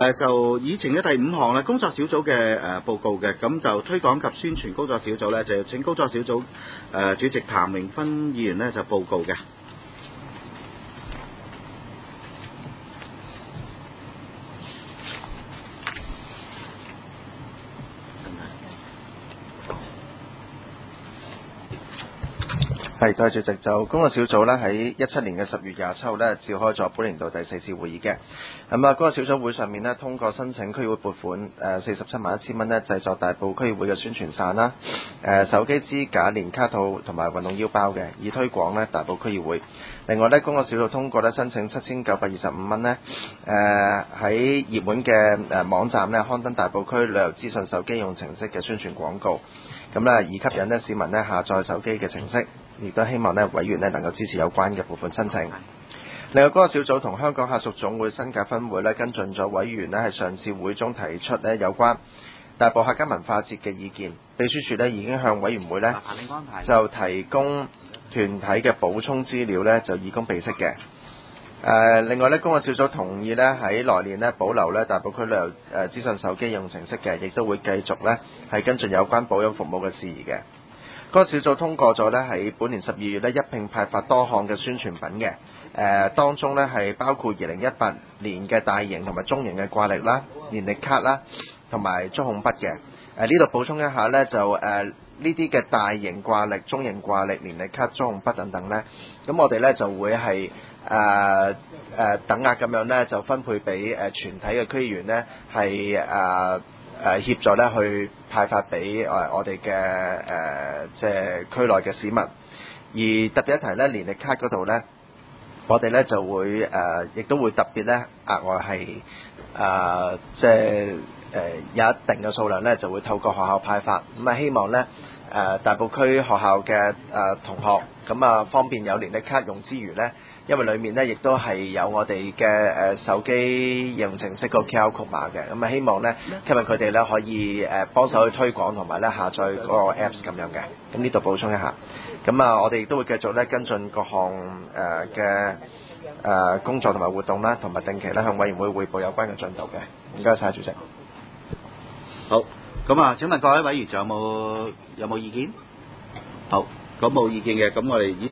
就議程嘅第5項咧，工作小組嘅報告嘅，咁就推廣及宣傳工作小組咧，就請工作小組主席譚榮芬議員咧就報告嘅。 多謝主席。就工作小組咧喺17年嘅10月27號咧召開咗本年度第4次會議嘅。工作小組會上面咧通過申請區議會撥款471000蚊咧製作大埔區議會嘅宣傳傘啦、手機支架、連卡套同埋運動腰包嘅，以推廣咧大埔區議會。另外咧工作小組通過咧申請7925蚊咧喺熱門嘅網站咧刊登大埔區旅遊資訊手機用程式嘅宣傳廣告，咁咧以吸引咧市民咧下載手機嘅程式。亦都希望咧委員咧能夠支持有關嘅撥款申請。另外，嗰個小組同香港客屬總會新界分會咧跟進咗委員咧喺上次會中提出咧有關大埔客家文化節嘅意見。秘書處咧已經向委員會咧就提供團體嘅補充資料咧，就以供備悉嘅。另外咧，工作小組同意咧喺來年咧保留咧大埔區旅遊資訊手機用程式嘅，亦都會繼續咧係跟進有關保養服務嘅事宜嘅。嗰個小組通過咗咧喺本年12月咧一併派發多項嘅宣傳品嘅，當中咧係包括2018年嘅大型同埋中型嘅掛曆啦、年曆卡啦，同埋觸控筆嘅。呢度補充一下咧，就呢啲嘅大型掛曆、中型掛曆、年曆卡、觸控筆等等咧，咁我哋咧就會係等額咁樣咧就分配俾全體嘅區議員咧係協助咧去派發俾我哋嘅即係區內嘅市民。而特別一提咧，年曆卡嗰度咧，我哋咧就會亦都會特別咧額外係即係有一定嘅數量咧就會透過學校派發。咁希望咧大埔區學校嘅同學咁方便有年曆卡用之餘咧，因為裡面咧亦都係有我哋嘅手機應用程式個 QR code 碼嘅，咁希望咧吸引佢哋咧可以幫手去推廣同埋咧下載嗰個 Apps 咁樣嘅。咁呢度補充一下。咁我哋亦都會繼續咧跟進各項嘅工作同埋活動啦，同埋定期咧向委員會匯報有關嘅進度嘅。唔該晒，主席。 好，咁請問各位委員仲有冇意見？好，咁冇意見嘅，咁我哋